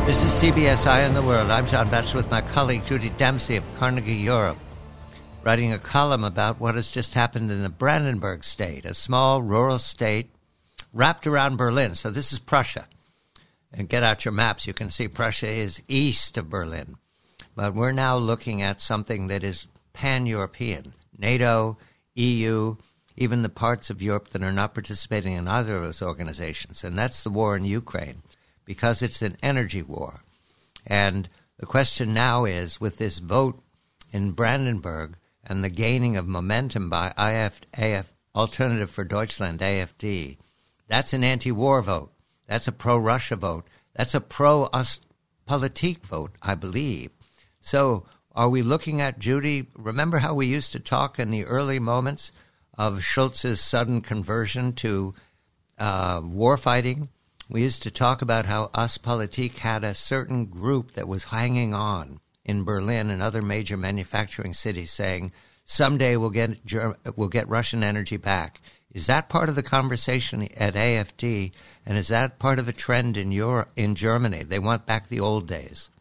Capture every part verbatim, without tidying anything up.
This is C B S Eye on the World. I'm John Batchelor with my colleague Judy Dempsey of Carnegie Europe, writing a column about what has just happened in the Brandenburg state, a small rural state wrapped around Berlin. So this is Prussia. And get out your maps. You can see Prussia is east of Berlin. But we're now looking at something that is pan-European. NATO, E U, even the parts of Europe that are not participating in either of those organizations. And that's the war in Ukraine, because it's an energy war. And the question now is, with this vote in Brandenburg and the gaining of momentum by I F, A F, Alternative for Deutschland, A F D, that's an anti-war vote. That's a pro-Russia vote. That's a pro-Ostpolitik vote, I believe. So are we looking at, Judy, remember how we used to talk in the early moments of Schulz's sudden conversion to uh, war fighting? We used to talk about how Ostpolitik had a certain group that was hanging on in Berlin and other major manufacturing cities, saying, someday we'll get Ger- we'll get Russian energy back. Is that part of the conversation at A F D, and is that part of a trend in Europe, in Germany? They want back the old days.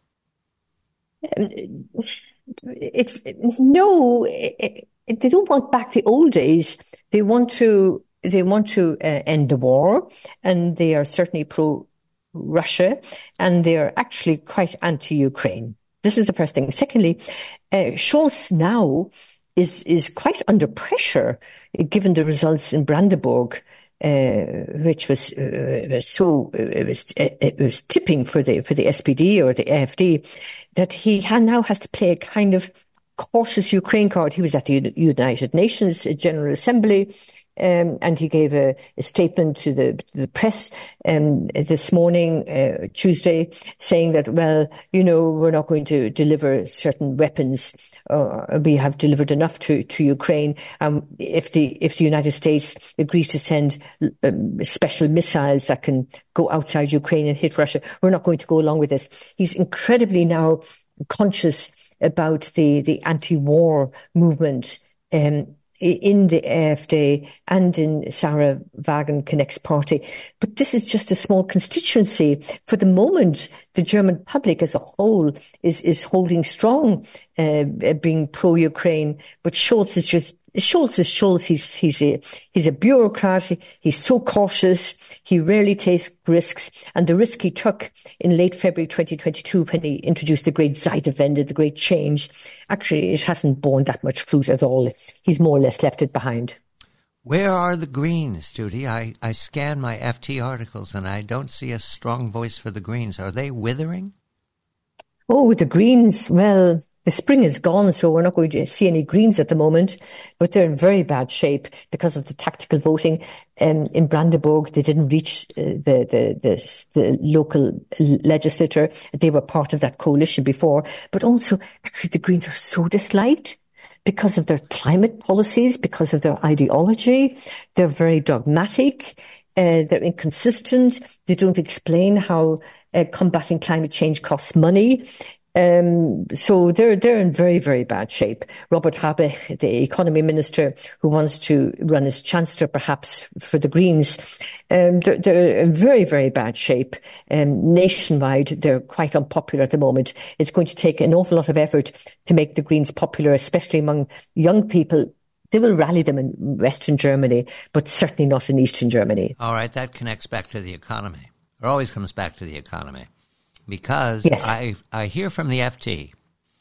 It's no, it, it, they don't want back the old days. They want to. They want to uh, end the war, and they are certainly pro-Russia, and they are actually quite anti-Ukraine. This is the first thing. Secondly, uh, Scholz now is is quite under pressure, given the results in Brandenburg, uh, which was, uh, was so it was it was tipping for the for the S P D or the A F D, that he now has to play a kind of cautious Ukraine card. He was at the United Nations General Assembly. Um, and he gave a, a statement to the, the press um, this morning, uh, Tuesday, saying that, well, you know, we're not going to deliver certain weapons. Uh, we have delivered enough to, to Ukraine. Um, if the if the United States agrees to send um, special missiles that can go outside Ukraine and hit Russia, we're not going to go along with this. He's incredibly now conscious about the, the anti-war movement um in the A F D and in Sarah Wagenknecht's party. But this is just a small constituency. For the moment, the German public as a whole is, is holding strong, uh, being pro-Ukraine. But Scholz is just, Scholz is Scholz. He's, he's a, he's a bureaucrat. He's so cautious. He rarely takes risks. And the risk he took in late February twenty twenty-two, when he introduced the great Zeitenwende, the great change, actually, it hasn't borne that much fruit at all. He's more or less left it behind. Where are the Greens, Judy? I, I scan my F T articles and I don't see a strong voice for the Greens. Are they withering? Oh, the Greens, well, the spring is gone, so we're not going to see any Greens at the moment, but they're in very bad shape because of the tactical voting. Um, in Brandenburg, they didn't reach uh, the, the, the, the local legislature. They were part of that coalition before, but also, actually, the Greens are so disliked because of their climate policies, because of their ideology. They're very dogmatic. Uh, they're inconsistent. They don't explain how uh, combating climate change costs money. Um, so they're, they're in very, very bad shape. Robert Habeck, the economy minister who wants to run as chancellor perhaps for the Greens, um, they're, they're in very, very bad shape. Um, nationwide, they're quite unpopular at the moment. It's going to take an awful lot of effort to make the Greens popular, especially among young people. They will rally them in Western Germany, but certainly not in Eastern Germany. All right, that connects back to the economy. It always comes back to the economy. Because yes. I, I hear from the F T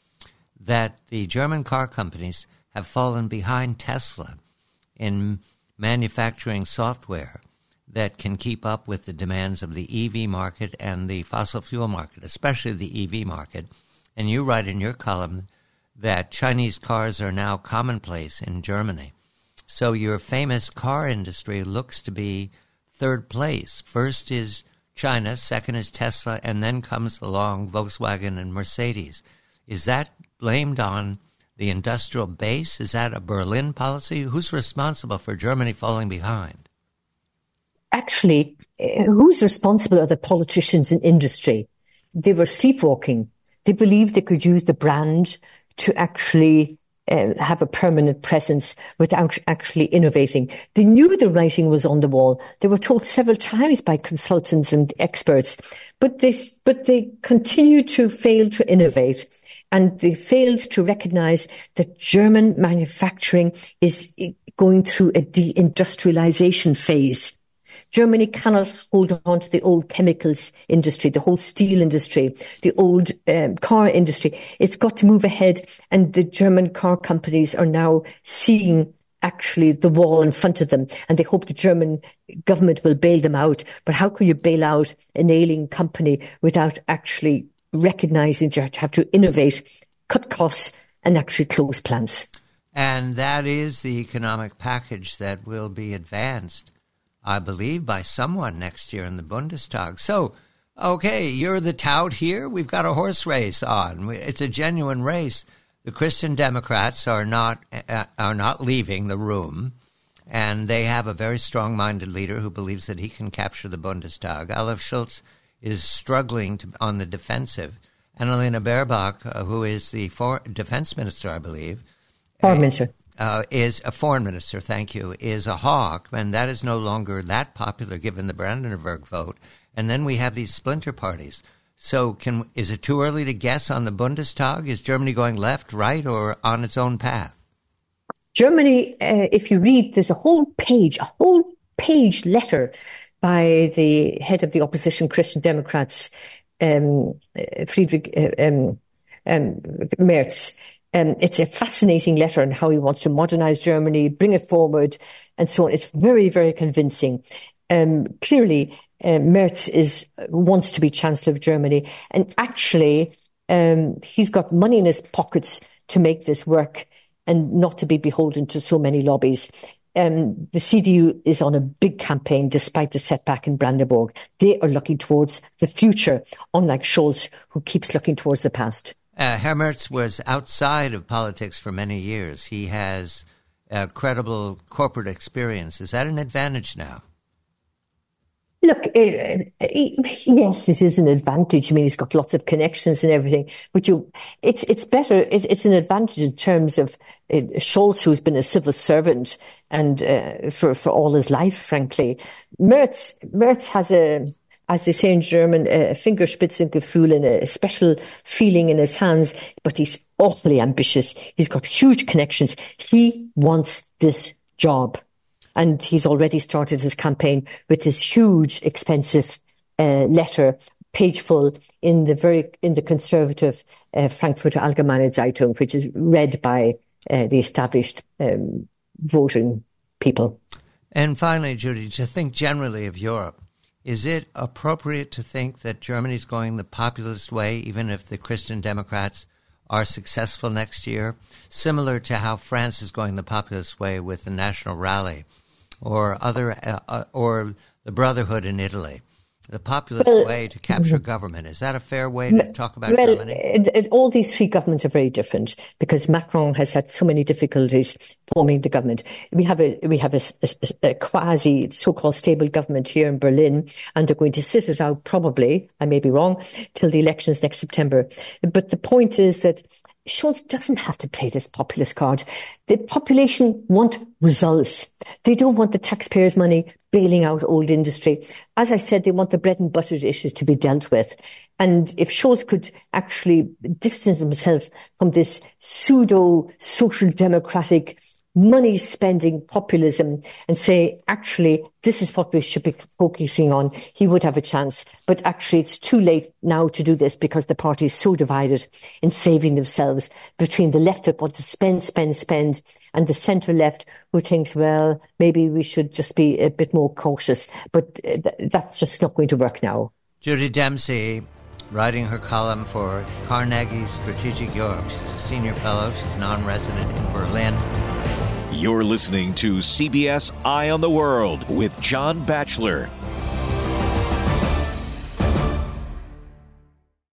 that the German car companies have fallen behind Tesla in manufacturing software that can keep up with the demands of the E V market and the fossil fuel market, especially the E V market. And you write in your column that Chinese cars are now commonplace in Germany. So your famous car industry looks to be third place. First is China, second is Tesla, and then comes along Volkswagen and Mercedes. Is that blamed on the industrial base? Is that a Berlin policy? Who's responsible for Germany falling behind? Actually, who's responsible are the politicians in industry. They were sleepwalking. They believed they could use the brand to actually uh, have a permanent presence without actually innovating. They knew the writing was on the wall. They were told several times by consultants and experts, but they, but they continue to fail to innovate. And they failed to recognize that German manufacturing is going through a deindustrialization phase. Germany cannot hold on to the old chemicals industry, the whole steel industry, the old um, car industry. It's got to move ahead, and the German car companies are now seeing actually the wall in front of them, and they hope the German government will bail them out. But how can you bail out an ailing company without actually recognizing that you have to innovate, cut costs, and actually close plants? And that is the economic package that will be advanced, I believe, by someone next year in the Bundestag. So, okay, you're the tout here. We've got a horse race on. It's a genuine race. The Christian Democrats are not uh, are not leaving the room, and they have a very strong-minded leader who believes that he can capture the Bundestag. Olaf Scholz is struggling to, on the defensive. Annalena Baerbock, uh, who is the for- defense minister, I believe, foreign minister, uh, is a foreign minister. Thank you. Is a hawk, and that is no longer that popular given the Brandenburg vote. And then we have these splinter parties. So, can is it too early to guess on the Bundestag? Is Germany going left, right, or on its own path? Germany, uh, if you read, there's a whole page, a whole page letter by the head of the opposition Christian Democrats, um, Friedrich uh, um, um, Merz. Um, it's a fascinating letter on how he wants to modernize Germany, bring it forward, and so on. It's very, very convincing. Um, clearly, uh, Merz is wants to be Chancellor of Germany, and actually, um, he's got money in his pockets to make this work and not to be beholden to so many lobbies. Um, the C D U is on a big campaign despite the setback in Brandenburg. They are looking towards the future, unlike Scholz, who keeps looking towards the past. Uh, Herr Merz was outside of politics for many years. He has uh, credible corporate experience. Is that an advantage now? Look, uh, yes, this is an advantage. I mean, he's got lots of connections and everything, but you, it's it's better. It, it's an advantage in terms of uh, Scholz, who's been a civil servant and uh, for for all his life, frankly. Merz, Merz has a, as they say in German, a Fingerspitzengefühl and a special feeling in his hands, but he's awfully ambitious. He's got huge connections. He wants this job. And he's already started his campaign with this huge, expensive uh, letter, page full, in the very in the conservative uh, Frankfurter Allgemeine Zeitung, which is read by uh, the established um, voting people. And finally, Judy, to think generally of Europe, is it appropriate to think that Germany's going the populist way, even if the Christian Democrats are successful next year, similar to how France is going the populist way with the National Rally, or other, uh, or the Brotherhood in Italy? The populist well, way to capture government. Is that a fair way to talk about well, Germany? It, it, all these three governments are very different because Macron has had so many difficulties forming the government. We have a we have a, a, a quasi so-called stable government here in Berlin, and they're going to sit it out probably, I may be wrong, till the elections next September. But the point is that Scholz doesn't have to play this populist card. The population want results. They don't want the taxpayers' money bailing out old industry. As I said, they want the bread and butter issues to be dealt with. And if Scholz could actually distance himself from this pseudo-social democratic money-spending populism and say, actually, this is what we should be focusing on, he would have a chance. But actually, it's too late now to do this because the party is so divided in saving themselves between the left that want to spend, spend, spend, and the centre-left who thinks, well, maybe we should just be a bit more cautious. But th- that's just not going to work now. Judy Dempsey, writing her column for Carnegie Strategic Europe. She's a senior fellow. She's non-resident in Berlin. You're listening to C B S Eye on the World with John Batchelor.